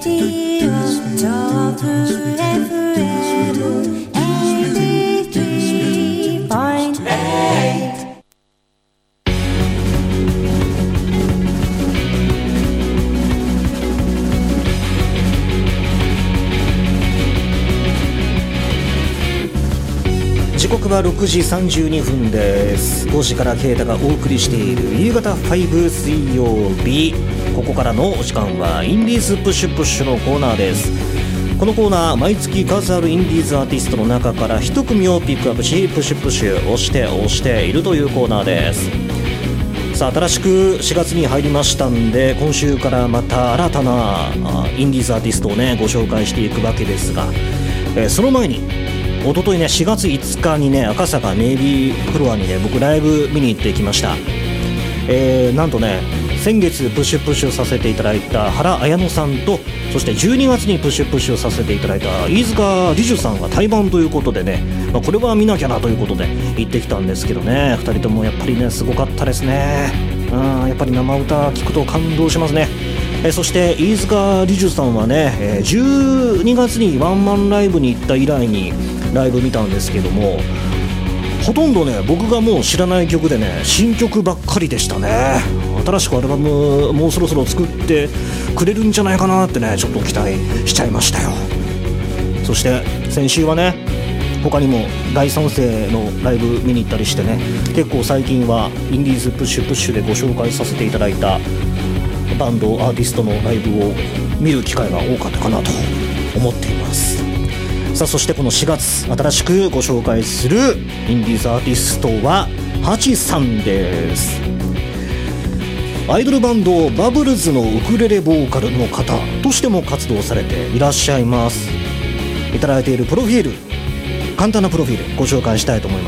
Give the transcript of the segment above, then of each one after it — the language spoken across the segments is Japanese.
時刻は6時32分です。5時からケイタがお送りしている夕方5水曜日、ここからのお時間はインディーズプッシュプッシュのコーナーです。このコーナー、毎月数あるインディーズアーティストの中から一組をピックアップし、プッシュプッシュ押しているというコーナーです。さあ、新しく4月に入りましたんで、今週からまた新たなインディーズアーティストをねご紹介していくわけですが、その前に一昨日ね、4月5日にね、赤坂ネイビーフロアにね、僕ライブ見に行ってきました。なんとね、先月プッシュプッシュさせていただいた原綾乃さんと、そして12月にプッシュプッシュさせていただいた飯塚理樹さんが対バンということでね、これは見なきゃなということで行ってきたんですけどね、2人ともやっぱりねすごかったですね。やっぱり生歌聞くと感動しますね。そして飯塚理樹さんはね、12月にワンマンライブに行った以来にライブ見たんですけども、ほとんどね僕がもう知らない曲でね、新曲ばっかりでしたね。新しくアルバムもうそろそろ作ってくれるんじゃないかなってね、ちょっと期待しちゃいましたよ。そして先週はね、他にも第三世のライブ見に行ったりしてね、結構最近はインディーズプッシュプッシュでご紹介させていただいたバンドアーティストのライブを見る機会が多かったかなと思っています。さあ、そしてこの4月新しくご紹介するインディーズアーティストはハチさんです。アイドルバンドバブルズのウクレレボーカルの方としても活動されていらっしゃいます。いただいているプロフィール、簡単なプロフィールご紹介したいと思います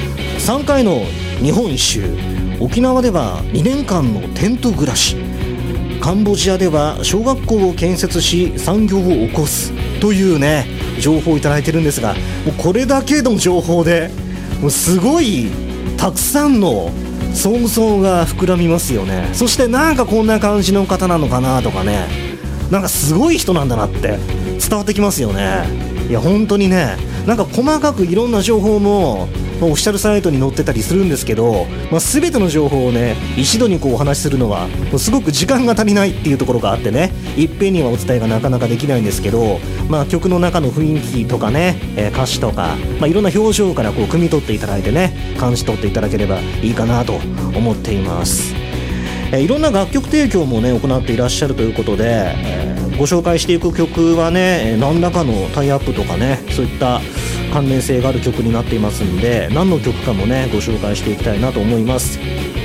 。3回の日本一周、沖縄では2年間のテント暮らし、カンボジアでは小学校を建設し産業を起こすというね情報をいただいてるんですが、もうこれだけの情報でもうすごいたくさんの想像が膨らみますよね。そしてなんかこんな感じの方なのかなとかね、なんかすごい人なんだなって伝わってきますよね。いや本当にね、なんか細かくいろんな情報もオフィシャルサイトに載ってたりするんですけど、全ての情報をね一度にこうお話しするのはもうすごく時間が足りないっていうところがあってね、いっぺんにはお伝えがなかなかできないんですけど、曲の中の雰囲気とかね、歌詞とか、いろんな表情からこう汲み取っていただいてね、感じ取っていただければいいかなと思っています。いろんな楽曲提供もね行っていらっしゃるということで、ご紹介していく曲はね何らかのタイアップとかね、そういった関連性がある曲になっていますんで、何の曲かもねご紹介していきたいなと思います。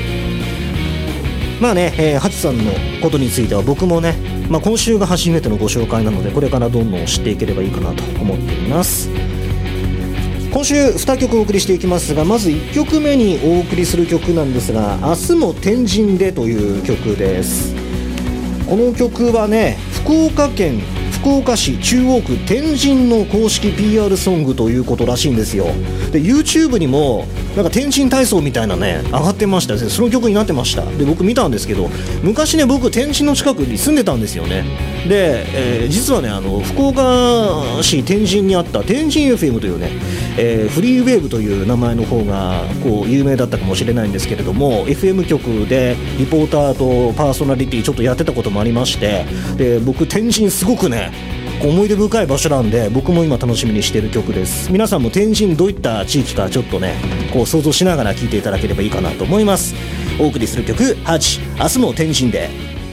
ハチさんのことについては僕もね、今週が初めてのご紹介なので、これからどんどん知っていければいいかなと思っています。今週2曲お送りしていきますが、まず1曲目にお送りする曲なんですが、明日も天神でという曲です。この曲はね、福岡市中央区天神の公式 PR ソングということらしいんですよ。で YouTube にもなんか天神体操みたいなね上がってましたですね。その曲になってました。で僕見たんですけど、昔ね僕天神の近くに住んでたんですよね。で、実はね福岡市天神にあった天神 FM というね、フリーウェーブという名前の方がこう有名だったかもしれないんですけれども、 FM 局でリポーターとパーソナリティちょっとやってたこともありまして、で僕天神すごくね思い出深い場所なんで、僕も今楽しみにしている曲です。皆さんも天神どういった地域かちょっとねこう想像しながら聴いていただければいいかなと思います。お送りする曲、ハチ、明日も天神で。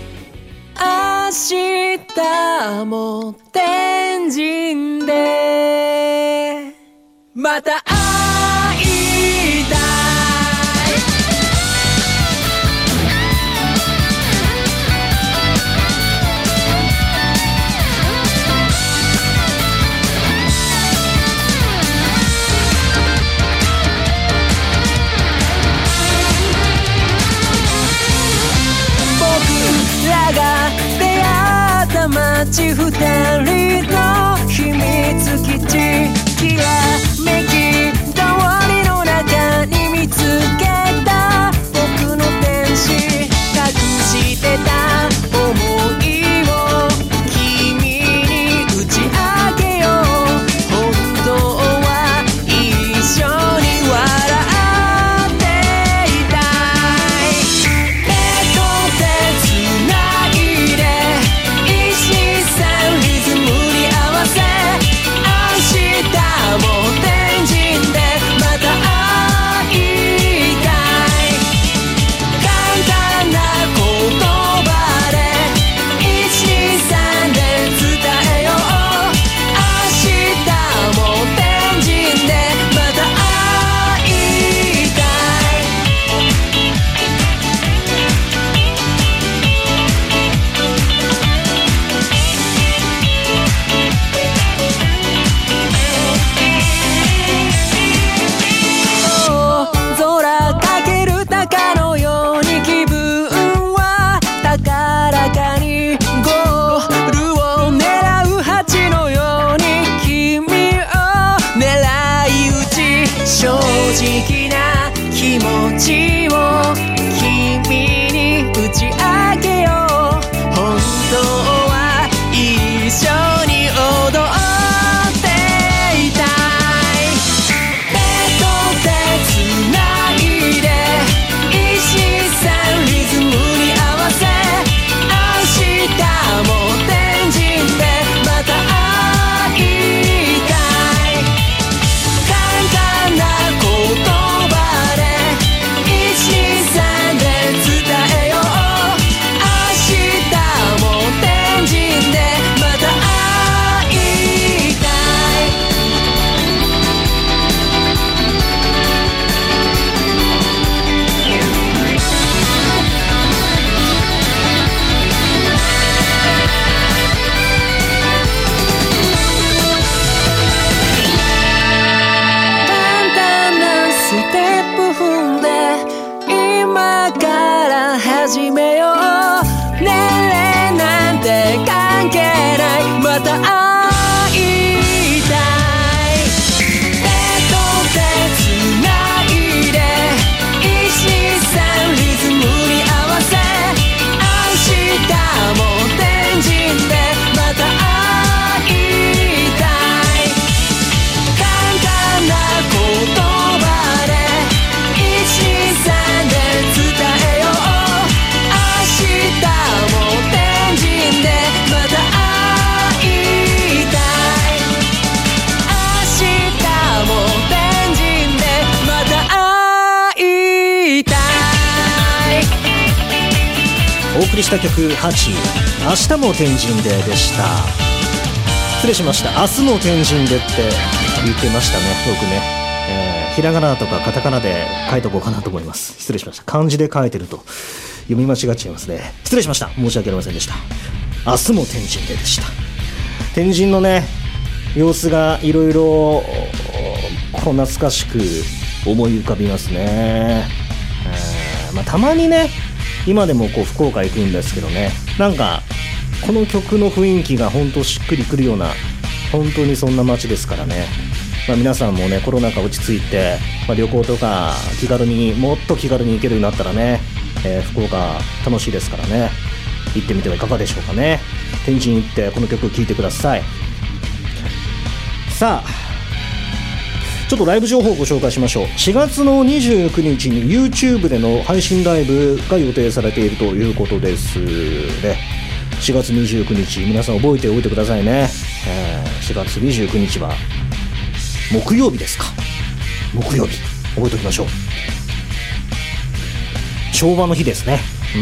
明日も天神でまた会いたい。僕らが出会った街、二人の秘密基地、きらめき通りの中に見つけた僕の天使、隠してた想いを君した曲8、明日も天神ででした。失礼しました。明日も天神でって言ってましたね、僕ね。ひらがなとかカタカナで書いとこうかなと思います。失礼しました。漢字で書いてると読み間違っちゃいますね。失礼しました。申し訳ありませんでした。明日も天神ででした。天神のね様子がいろいろ懐かしく思い浮かびますね。たまにね今でもこう福岡行くんですけどね、なんかこの曲の雰囲気が本当しっくりくるような、本当にそんな街ですからね。皆さんもねコロナ禍落ち着いて、旅行とかもっと気軽に行けるようになったらね、福岡楽しいですからね、行ってみてはいかがでしょうかね。天神行ってこの曲聴いてください。さあちょっとライブ情報をご紹介しましょう。4月の29日に YouTube での配信ライブが予定されているということですね。4月29日皆さん覚えておいてくださいね。4月29日は木曜日ですか。木曜日覚えておきましょう。昭和の日ですね。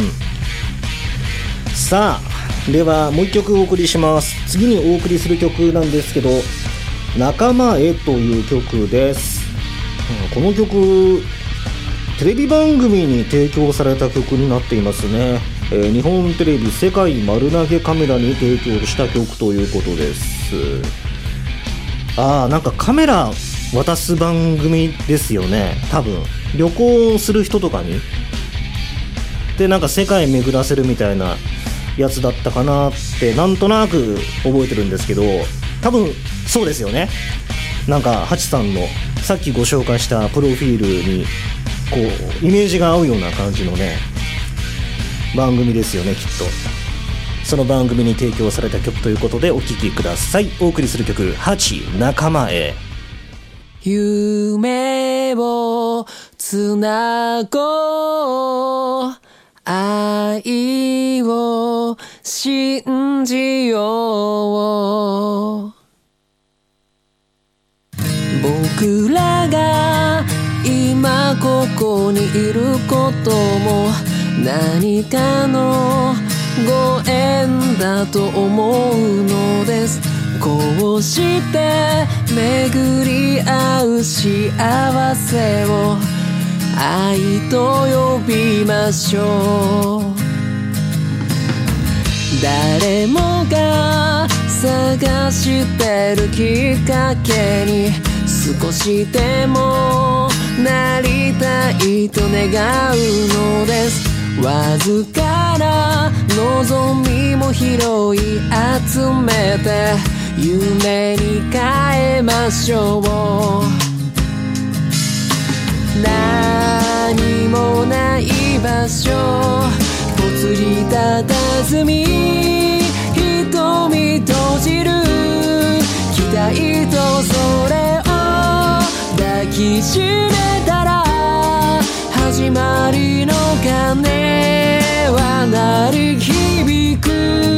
さあではもう一曲お送りします。次にお送りする曲なんですけど、仲間へという曲です。この曲テレビ番組に提供された曲になっていますね。日本テレビ世界丸投げカメラに提供した曲ということです。なんかカメラ渡す番組ですよね。多分旅行する人とかにでなんか世界巡らせるみたいなやつだったかなってなんとなく覚えてるんですけど、多分そうですよね。なんかハチさんのさっきご紹介したプロフィールにこうイメージが合うような感じのね番組ですよね、きっと。その番組に提供された曲ということでお聴きください。お送りする曲8、仲間へ。 夢をつなごう、愛を信じよう。僕らが今ここにいることも何かのご縁だと思うのです。こうして巡り合う幸せを愛と呼びましょう。誰もが探してるきっかけに少しでもなりたいと願うのです。わずかな望みも拾い集めて夢に変えましょう。何もない場所ぽつりたたずみ瞳閉じる期待とそれを抱きしめたら始まりの鐘は鳴り響く。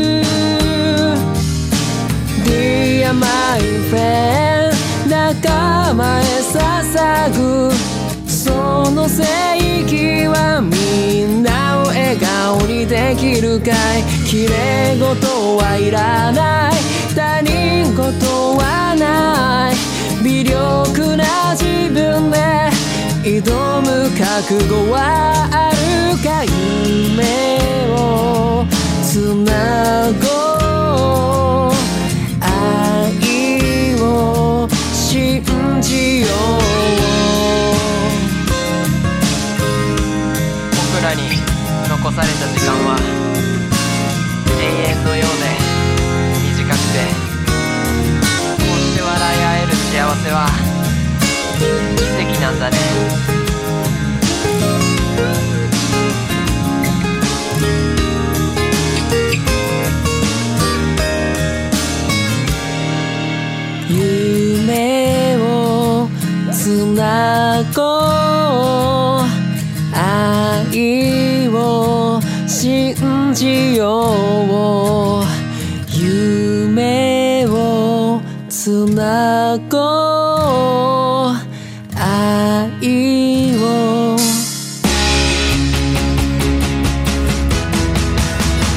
Dear my friend 仲間へ捧ぐその正義はみんなを笑顔にできるかい。綺麗事はいらない他人事はない微力な自分で挑む覚悟はあるか。夢をつなごう愛を信じよう。僕らに残された時間は永遠のようで短くて、こうして笑い合える幸せは奇跡なんだね。夢をつなごう愛を信じよう。夢をつなごう愛を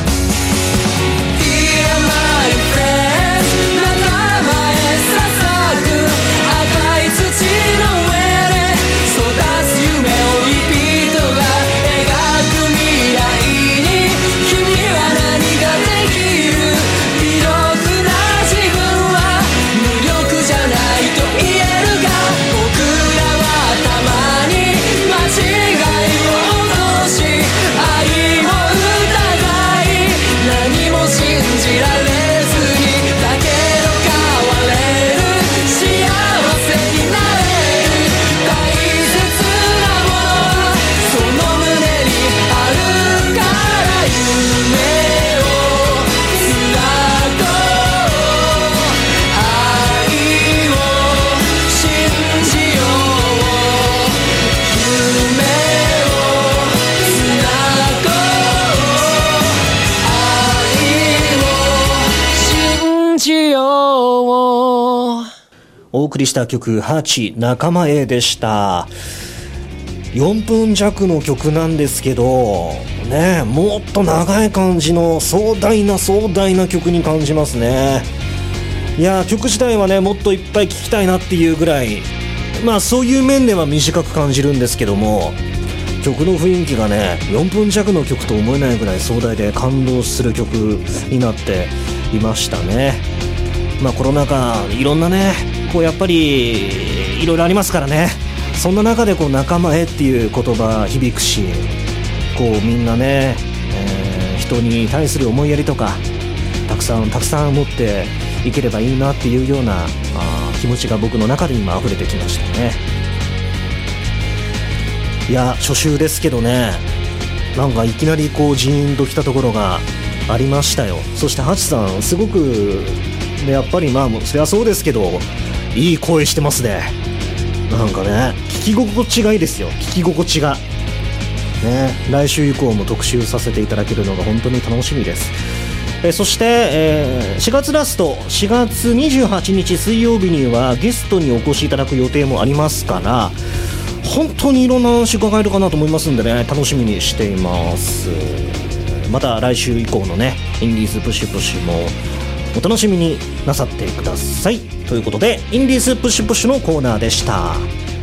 お送りした曲ハチ仲間へでした。4分弱の曲なんですけどね、もっと長い感じの壮大な曲に感じますね。いや曲自体はねもっといっぱい聴きたいなっていうぐらい、まあそういう面では短く感じるんですけども、曲の雰囲気がね4分弱の曲と思えないぐらい壮大で感動する曲になっていましたね。まあコロナ禍いろんなねこうやっぱりいろいろありますからね、そんな中でこう仲間へっていう言葉響くし、こうみんなね、人に対する思いやりとかたくさん持っていければいいなっていうような気持ちが僕の中で今溢れてきましたね。いや初週ですけどね、なんかいきなりこうジーンときたところがありましたよ。そしてハチさんすごく、ね、やっぱりまあそりゃそうですけどいい声してますね。なんかね聞き心地がいいですよ。聞き心地がね、来週以降も特集させていただけるのが本当に楽しみです。そして、4月ラスト4月28日水曜日にはゲストにお越しいただく予定もありますから、本当にいろんな話伺えるかなと思いますんでね、楽しみにしています。また来週以降のねインディーズプッシュプッシュもお楽しみになさってください。ということでインディーズプッシュプッシュのコーナーでした。